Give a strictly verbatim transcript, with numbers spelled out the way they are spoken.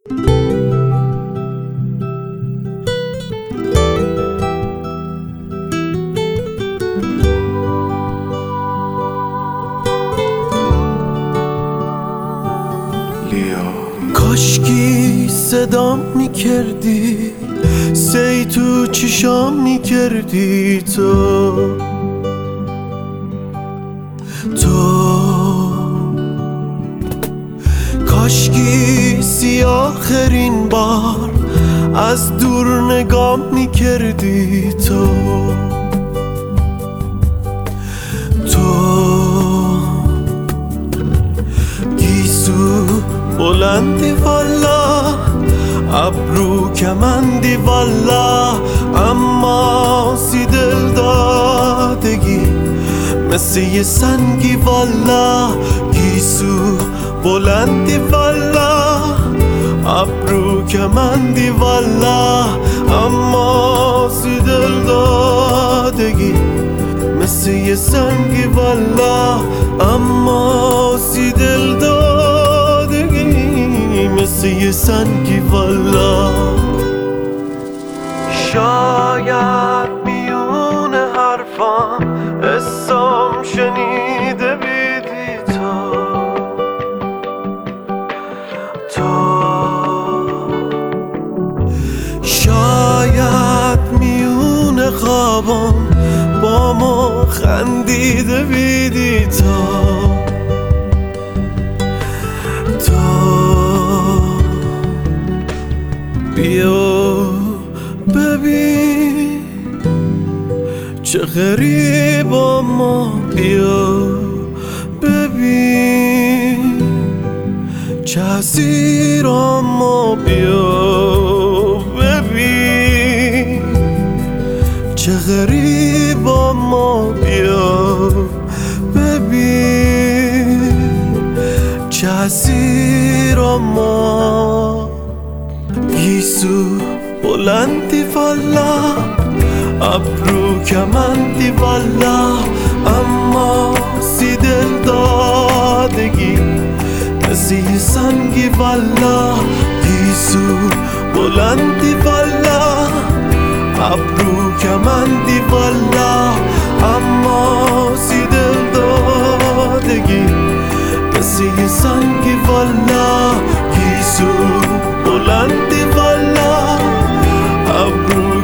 کاشکی صدام میکردی، سی تو چشام میکردی، تو تو کاشکی سی آخرین بار از دور نگام میکردی، تو تو گیسو بلندی والا، ابرو کمندی والا، اما سی دل دادگی مثل یه سنگی والا. گیسو بلندی والا، ابرو کمندی والا، اما سی دل دادگی مثل یه سنگی والا، اما سی دل دادگی مثل یه سنگی والا. شاید میون حرفام اسم شنیده بیدی تو تو شاید میون خوابم با ما خندیده بیدی تو تو بیا ببین چه غریب، اما بیا ببین چه حسیر، اما بیا ببین چه غریب، اما بیا ببین چه حسیر، اما گیسو بلندی والا، ابرو کمندی والا، اما سی دل دادگی مثل یه سنگی والا. گیسو بلندی والا، ابرو کمندی والا، اما سی دل دادگی مثل یه سنگی والا. گیسو بلندی والا، ابرو